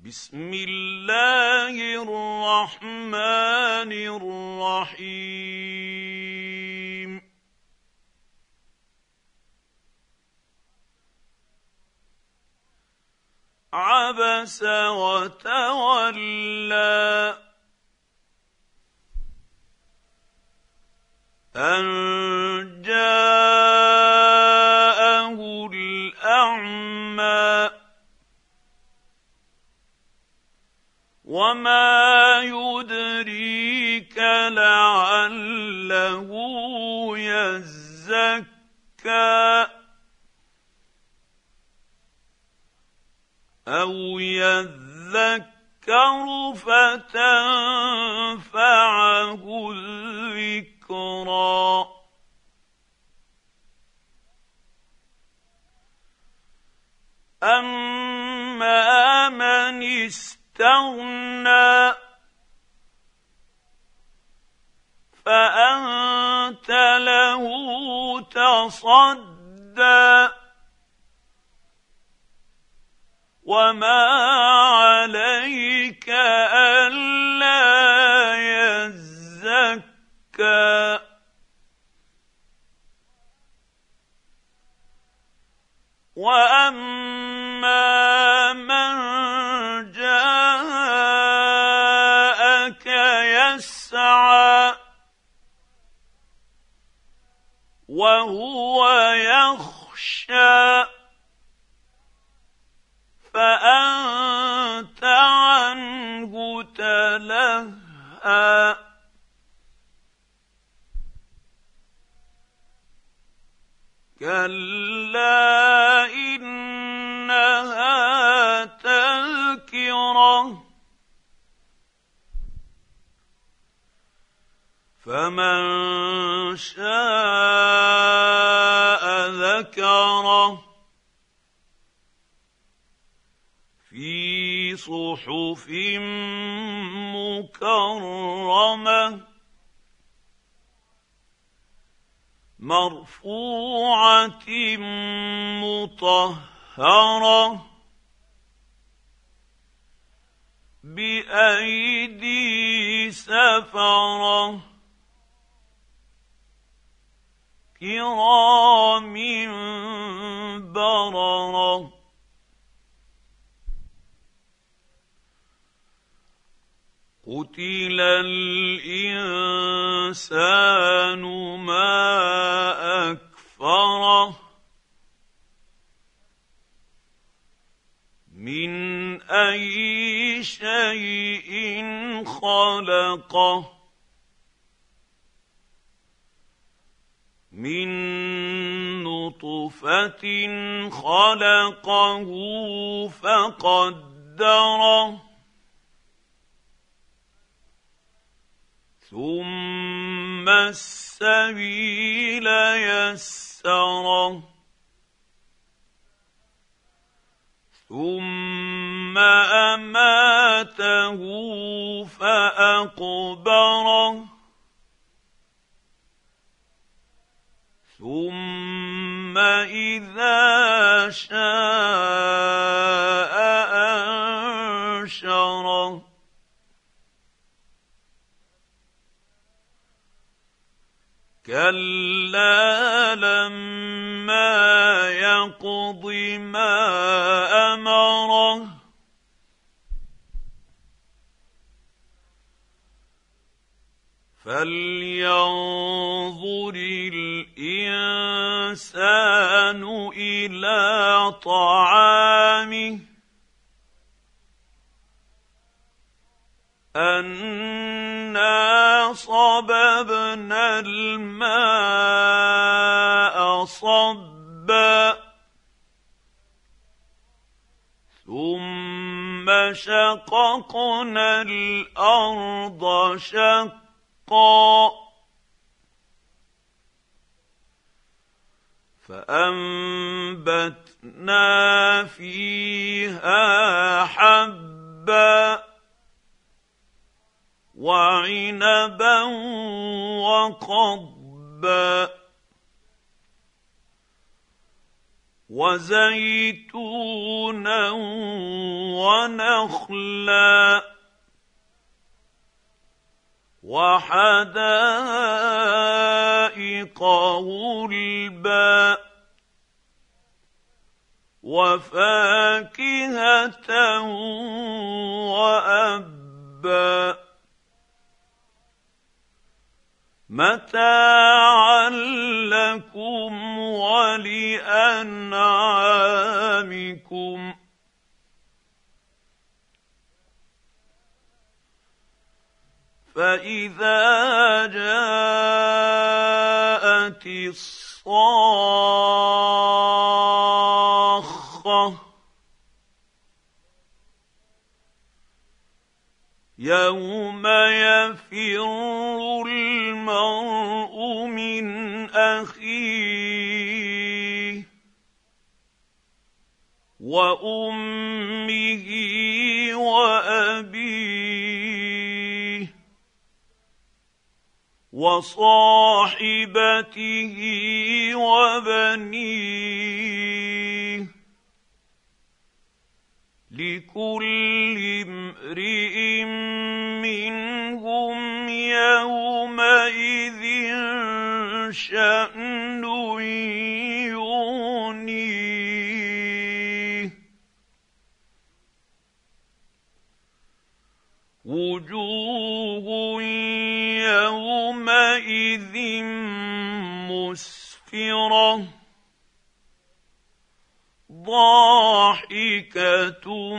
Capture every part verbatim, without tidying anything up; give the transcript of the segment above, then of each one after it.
بسم الله الرحمن الرحيم عبس وتولى أن جاءه الأعمى وما يدريك لعله يزكى أو يذكر فتنفعه الذكرى أما من استغنى فأنت له تصدى وما عليك ألا يزكى وأما من جاءك يسعى وهو يخشى فأنت عنه تلهى كلا إنها تذكرة فمن شاء ذكره في صحف مكرمة مرفوعة مطهرة بأيدي سفرة كرام بررة قتل الإنسان ما أكفره من أي شيء خلقه من نطفة خلقه فقدره ثم السبيل يسره ثم أماته فأقبره ثم إذا شاء أنشره كلا لما يقض ما أمره فلينظر الإنسان إلى طعامه أنا صببنا الماء صبا ثم شققنا الأرض شقا فأنبتنا فيها حبا وعنبا وقضبا وزيتونا ونخلا وحدائق غلبا وفاكهة وأبا متاعا لكم ولأنعامكم فإذا جاءت الصاخة يوم يفر المرء من أخيه وأمه وأبيه وصاحبته وبنيه لكل امرئ منهم يومئذ شأن يغنيه وجوه يومئذ مسفرة ضاحكة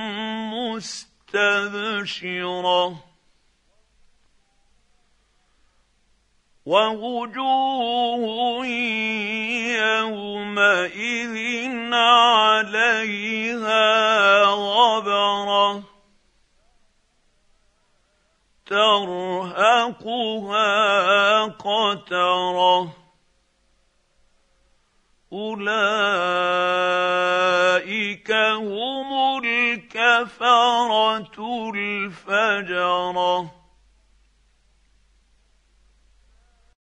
مستبشرة ووجوه يومئذ عليها غبرة ترهقها قترة أولئك هم الكفرة الفجرة